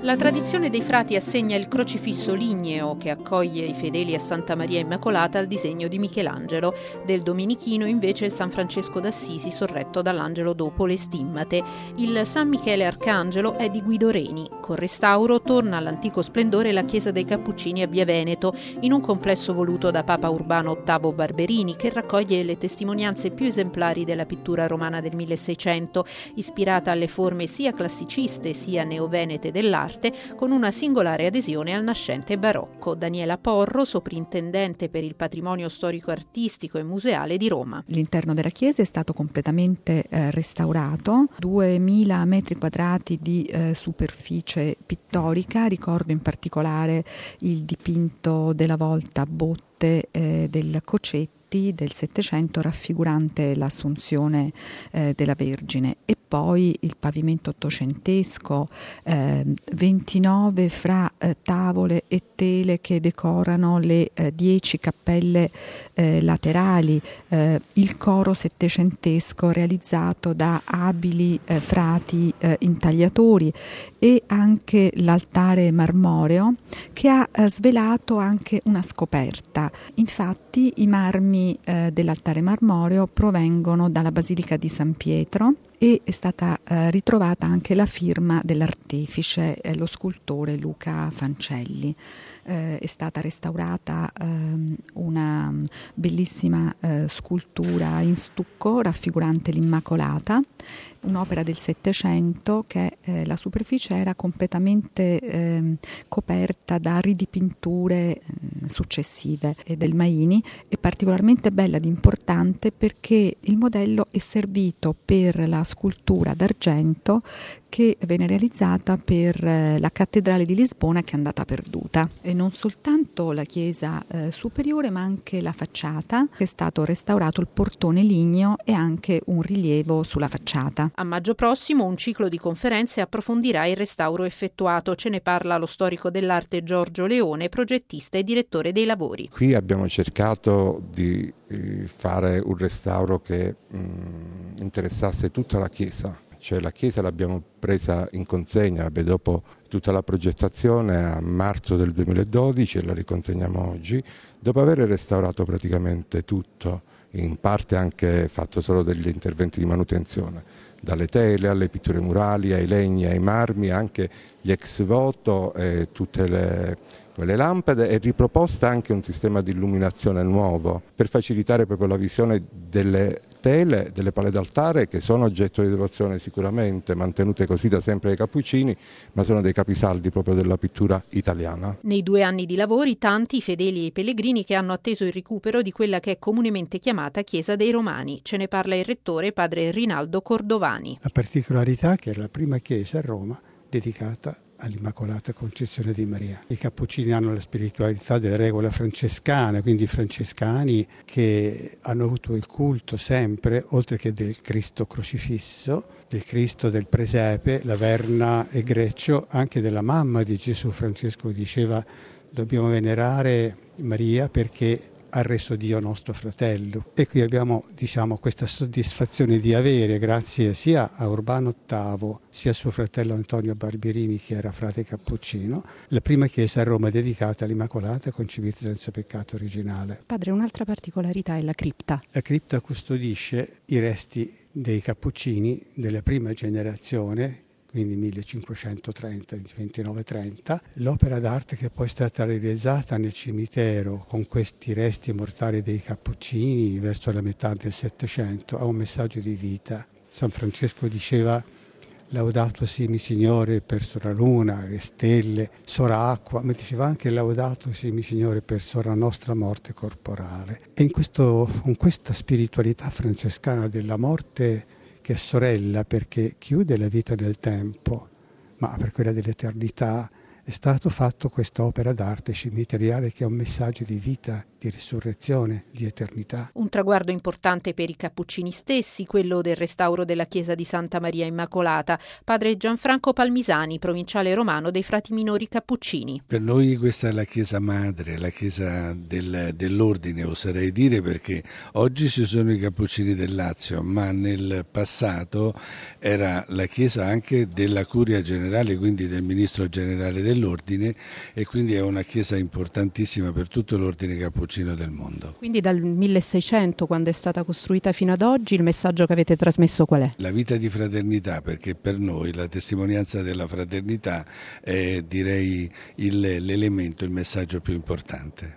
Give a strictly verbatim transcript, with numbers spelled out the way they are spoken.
La tradizione dei frati assegna il crocifisso ligneo che accoglie i fedeli a Santa Maria Immacolata al disegno di Michelangelo. Del domenichino invece il San Francesco d'Assisi sorretto dall'angelo dopo le stimmate. Il San Michele Arcangelo è di Guido Reni. Con restauro torna all'antico splendore la chiesa dei Cappuccini a Via Veneto, in un complesso voluto da Papa Urbano ottavo Barberini che raccoglie le testimonianze più esemplari della pittura romana del milleseicento, ispirata alle forme sia classiciste sia neovenete dell'arte, con una singolare adesione al nascente barocco. Daniela Porro, soprintendente per il patrimonio storico-artistico e museale di Roma. L'interno della chiesa è stato completamente eh, restaurato, duemila metri quadrati di eh, superficie pittorica, ricordo in particolare il dipinto della volta botte eh, del Cocetti del Settecento raffigurante l'Assunzione eh, della Vergine, e poi il pavimento ottocentesco, eh, ventinove fra eh, tavole e tele che decorano le eh, dieci cappelle eh, laterali, eh, il coro settecentesco realizzato da abili eh, frati eh, intagliatori, e anche l'altare marmoreo che ha eh, svelato anche una scoperta. Infatti i marmi eh, dell'altare marmoreo provengono dalla Basilica di San Pietro e è stata eh, ritrovata anche la firma dell'artefice, eh, lo scultore Luca Fancelli. Eh, è stata restaurata eh, una bellissima eh, scultura in stucco raffigurante l'Immacolata, un'opera del Settecento che eh, la superficie era completamente eh, coperta da ridipinture eh, successive eh, del Maini. È particolarmente bella ed importante perché il modello è servito per la scultura d'argento che venne realizzata per eh, la cattedrale di Lisbona, che è andata perduta. E non soltanto la chiesa eh, superiore, ma anche la facciata, che è stato restaurato il portone ligneo e anche un rilievo sulla facciata. A maggio prossimo un ciclo di conferenze approfondirà il restauro effettuato. Ce ne parla lo storico dell'arte Giorgio Leone, progettista e direttore dei lavori. Qui abbiamo cercato di fare un restauro che mh, interessasse tutta la chiesa. Cioè la chiesa l'abbiamo presa in consegna beh, dopo tutta la progettazione a marzo del duemiladodici e la riconsegniamo oggi, dopo aver restaurato praticamente tutto, in parte anche fatto solo degli interventi di manutenzione, dalle tele alle pitture murali, ai legni, ai marmi, anche gli ex voto e tutte le, quelle lampade, e riproposta anche un sistema di illuminazione nuovo per facilitare proprio la visione delle tele, delle pale d'altare, che sono oggetto di devozione sicuramente, mantenute così da sempre dai Cappuccini, ma sono dei capisaldi proprio della pittura italiana. Nei due anni di lavori tanti i fedeli e i pellegrini che hanno atteso il recupero di quella che è comunemente chiamata Chiesa dei Romani. Ce ne parla il rettore, padre Rinaldo Cordovani. La particolarità è che è la prima chiesa a Roma dedicata all'Immacolata Concezione di Maria. I Cappuccini hanno la spiritualità della regola francescana, quindi i francescani che hanno avuto il culto sempre, oltre che del Cristo crocifisso, del Cristo del presepe, la Verna e Greccio, anche della mamma di Gesù. Francesco diceva: dobbiamo venerare Maria perché ha reso Dio nostro fratello. E qui abbiamo, diciamo, questa soddisfazione di avere, grazie sia a Urbano ottavo sia a suo fratello Antonio Barberini, che era frate cappuccino, la prima chiesa a Roma dedicata all'Immacolata concepita senza peccato originale. Padre, un'altra particolarità è la cripta. La cripta custodisce i resti dei Cappuccini della prima generazione, quindi millecinquecentotrenta, ventinove trenta, l'opera d'arte che poi è stata realizzata nel cimitero con questi resti mortali dei Cappuccini verso la metà del Settecento ha un messaggio di vita. San Francesco diceva: Laudato si mi Signore per sora luna, le stelle, sora acqua, ma diceva anche laudato si mi Signore per sora nostra morte corporale. E in, questo, in questa spiritualità francescana della morte, che è sorella perché chiude la vita nel tempo, ma per quella dell'eternità, è stato fatto questa opera d'arte cimiteriale che è un messaggio di vita, di risurrezione, di eternità. Un traguardo importante per i cappuccini stessi, quello del restauro della chiesa di Santa Maria Immacolata. Padre Gianfranco Palmisani, provinciale romano dei Frati Minori Cappuccini. Per noi questa è la chiesa madre, la chiesa del, dell'ordine, oserei dire, perché oggi ci sono i cappuccini del Lazio, ma nel passato era la chiesa anche della curia generale, quindi del ministro generale dell'ordine, e quindi è una chiesa importantissima per tutto l'ordine cappuccino del mondo. Quindi dal milleseicento, quando è stata costruita, fino ad oggi, il messaggio che avete trasmesso qual è? La vita di fraternità, perché per noi la testimonianza della fraternità è, direi, il, l'elemento, il messaggio più importante.